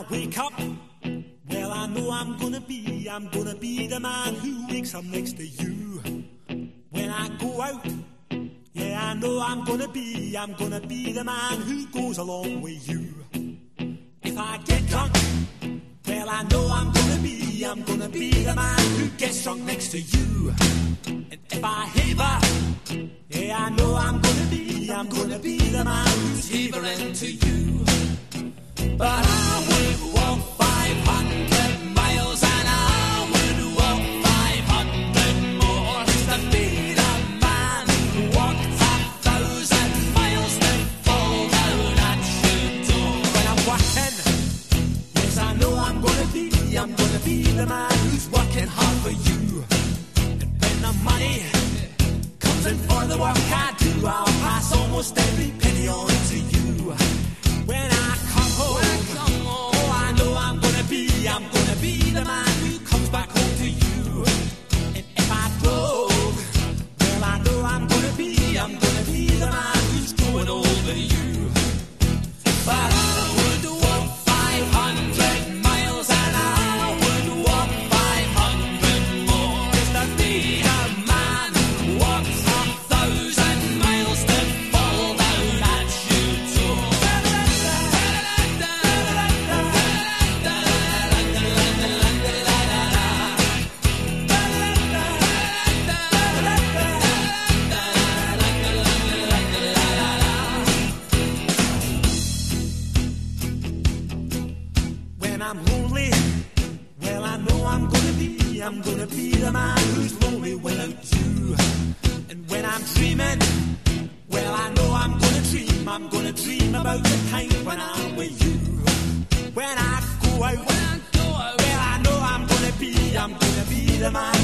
wake up, well, I know I'm gonna be the man who wakes up next to you. When I go out, yeah, I know I'm gonna be the man who goes along with you. If I get drunk, well, I know I'm gonna be the man who gets drunk next to you. And if I haver, yeah, I know I'm gonna be the man who's havering to you. But I would walk 500 miles and I would walk 500 more just to be the man who walked 1,000 miles to fall down at your door. When I'm working, yes, I know I'm gonna be the man who's working hard for you. And when the money comes in for the work I do, I'll pass almost every penny on to you. When I come home, oh, I know I'm gonna be the man who comes back home to you. And if I drove, well, I know I'm gonna be the man who's going over you. But I would walk 500 miles and I would walk 500 more just to be a man who walks 1,000 miles to fall down at your door. When I'm lonely, well, I know I'm gonna be the man who's lonely without you. And when I'm dreaming, well, I know I'm gonna dream about the time when I'm with you. When I go out, well, I know I'm gonna be the man